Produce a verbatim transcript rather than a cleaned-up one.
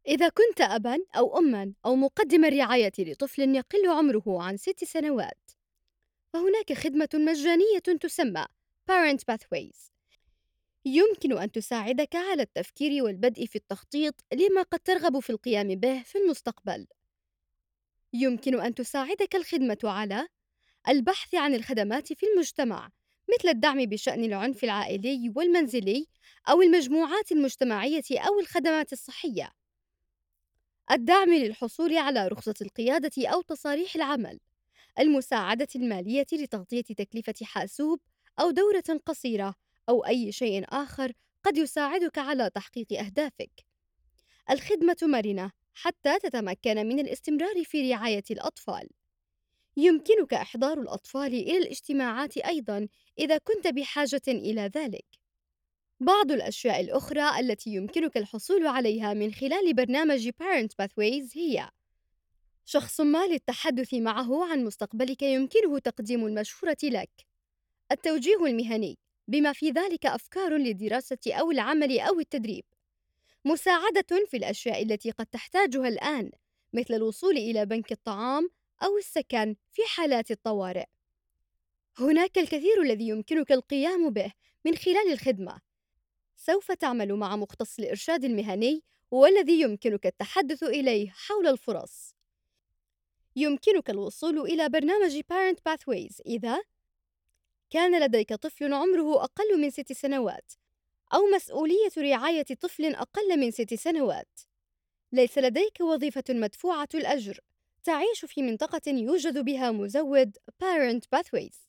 إذا كنت أبًا أو أمًا أو مقدم الرعاية لطفل يقل عمره عن ست سنوات، فهناك خدمة مجانية تسمى Parent Pathways. يمكن أن تساعدك على التفكير والبدء في التخطيط لما قد ترغب في القيام به في المستقبل. يمكن أن تساعدك الخدمة على البحث عن الخدمات في المجتمع، مثل الدعم بشأن العنف العائلي والمنزلي أو المجموعات المجتمعية أو الخدمات الصحية. الدعم للحصول على رخصة القيادة أو تصاريح العمل، المساعدة المالية لتغطية تكلفة حاسوب أو دورة قصيرة، أو أي شيء آخر قد يساعدك على تحقيق أهدافك. الخدمة مرنة حتى تتمكن من الاستمرار في رعاية الأطفال. يمكنك إحضار الأطفال إلى الاجتماعات أيضًا إذا كنت بحاجة إلى ذلك. بعض الأشياء الأخرى التي يمكنك الحصول عليها من خلال برنامج Parent Pathways هي: شخص ما للتحدث معه عن مستقبلك يمكنه تقديم المشورة لك، التوجيه المهني بما في ذلك أفكار للدراسة أو العمل أو التدريب، مساعدة في الأشياء التي قد تحتاجها الآن مثل الوصول إلى بنك الطعام أو السكن في حالات الطوارئ. هناك الكثير الذي يمكنك القيام به من خلال الخدمة. سوف تعمل مع مختص الإرشاد المهني والذي يمكنك التحدث إليه حول الفرص. يمكنك الوصول إلى برنامج Parent Pathways إذا كان لديك طفل عمره أقل من ست سنوات، أو مسؤولية رعاية طفل أقل من ست سنوات، ليس لديك وظيفة مدفوعة الأجر، تعيش في منطقة يوجد بها مزود Parent Pathways.